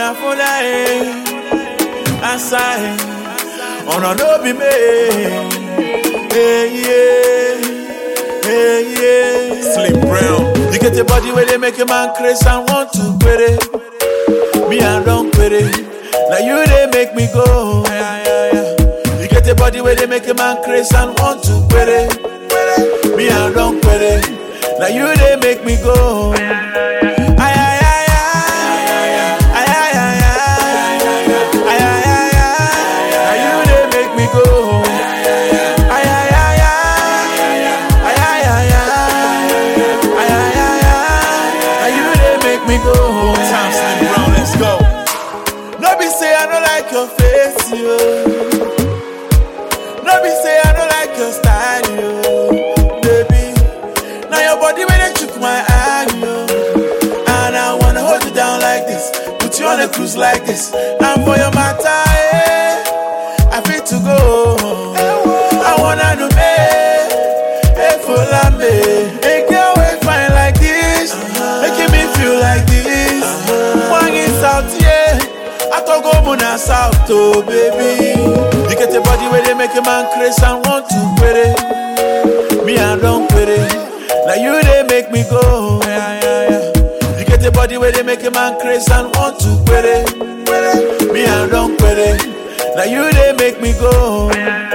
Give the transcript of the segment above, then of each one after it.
Afuna Asai Ono no be me. Hey yeah. Slim Brown. You get a body where they make a man crazy and want to quit it. Me I don't quit it. Now you they make me go. You get a body where they make a man crazy and want to quit it. Me I don't quit it. Now you they make me go. Time, Slim Brown, let's go. No be say I don't like your face, yo. No be say I don't like your style, yo. Baby, now your body when they took my eye, yo. And I wanna hold you down like this, put you on a cruise like this. And for your matter, I feel to go. I wanna do me, for lambe. Hey girl, we fine like this, making me feel like this. One is out here, I talk go muna south, oh baby. You get a body where they make a man crazy and want to quit it. Me I don't quit it. Now you they make me go. You get a body where they make a man crazy and want to quit it. Me I don't quit it. Now you they make me go.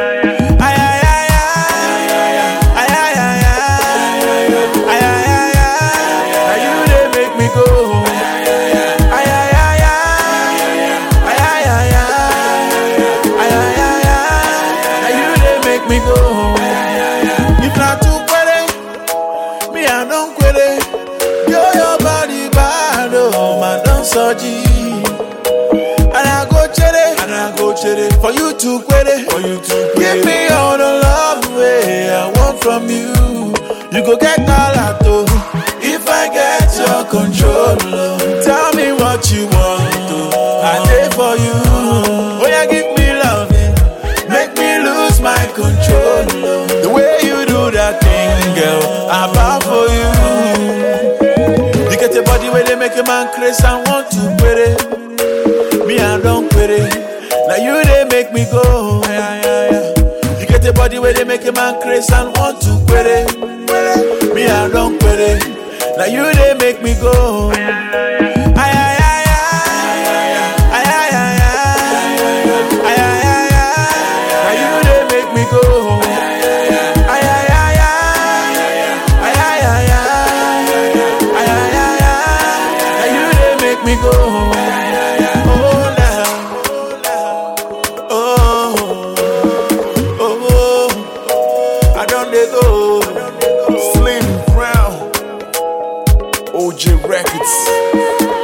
Me go. If not too quit me I don't quit it. Your body bad, oh man, don't surgery. And I go chere, for you to quit it. Give me all the love way I want from you. You go get calato if I get your control. Tell me what you want, I did for you. Oh yeah, give me loving, make me lose my control. The way you do that thing, girl, I'm bound for you. You get a body where they make a man crazy and want to quit it. Me I don't quit it. Now you they make me go. You get a body where they make a man crazy and want to quit it. Me I don't quit it. Now you they make me go. Me go. Oh, I don't let go. Slim Brown, OJ Records.